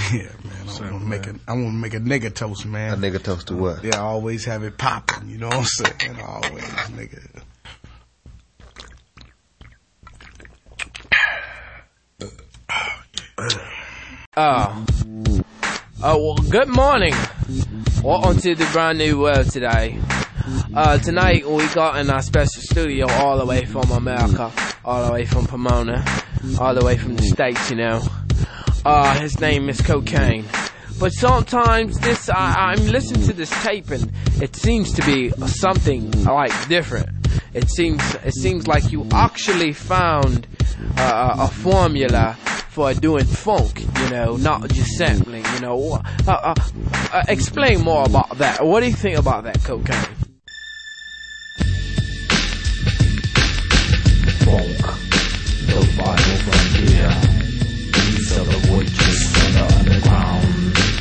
Yeah, man. I want to make a nigga toast, man. A nigga toast to what? Yeah, always have it popping. You know what I'm saying? Always, nigga. Well, good morning. Welcome to the brand new world today. Tonight we got in our special studio all the way from America, all the way from Pomona, all the way from the States, you know. His name is Cocaine. But sometimes I'm listening to this tape and it seems to be something like different. It seems like you actually found a formula for doing funk, you know, not just sampling, you know. Explain more about that. What do you think about that, Cocaine? Funk, the final frontier. These are the voyages from the underground.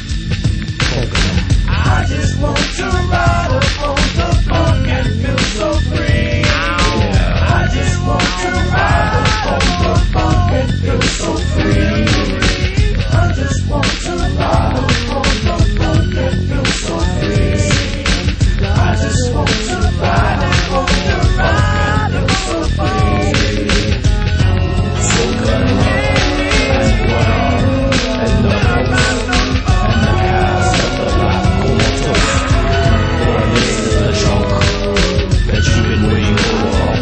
I just want to ride up on the funk and feel so free. I just want to ride up on the funk and feel so free. I just want to ride up on the funk and feel so free. I just want to ride up on the funk and feel so free. So good and well and the host and the cast of the Black Comatose. For this is the chunk that you've been waiting for.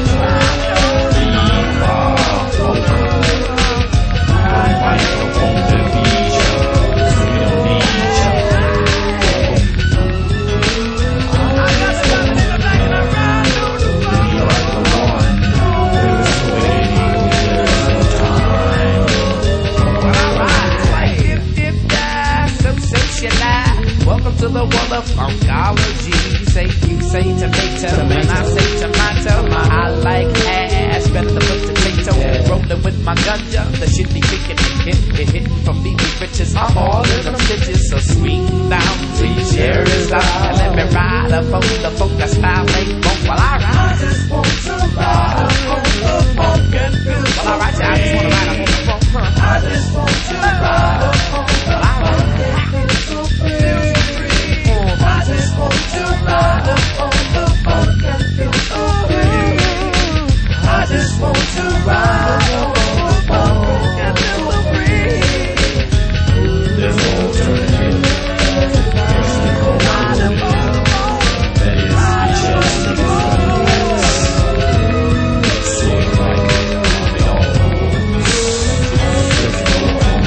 Welcome to the world of funkology. You say tomato, and I say tomato. I like ass better than potato. Rolling with my ganja, the shit be kicking and hitting from me bitches. I'm all in them stitches, so swing down till your chair is out and let me ride up on the funk. That style ain't funk while I ride. I just want to ride up on the funk and feel so free. Well, I just want to ride up on the funk. I just want to ride up on the funk and feel so free. I just want to ride up on the funk and feel so free. I just want to ride up on the funk and feel so free. There's no alternative. There's the cold that is just the funniness. Sing like they all know. There's no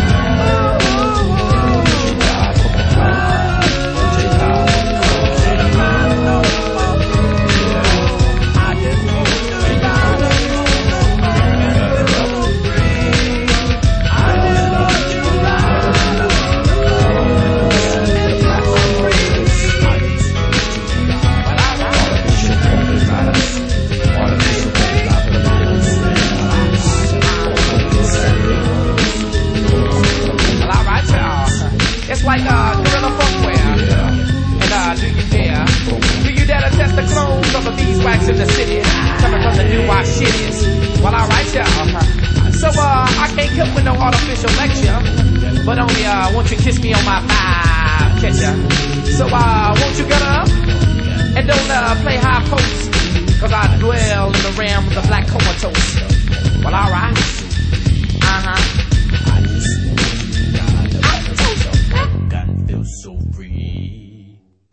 It's like Gorilla Funkware. And do you dare? Do you dare to test the clones of the beeswax in the city? Coming from the new shitties. Well, alright, y'all. So, I can't come with no artificial lecture. But only, won't you kiss me on my vibe catcher? So, won't you get up? And don't, play high post. Cause I dwell in the realm of the Black Comatose. Well, alright.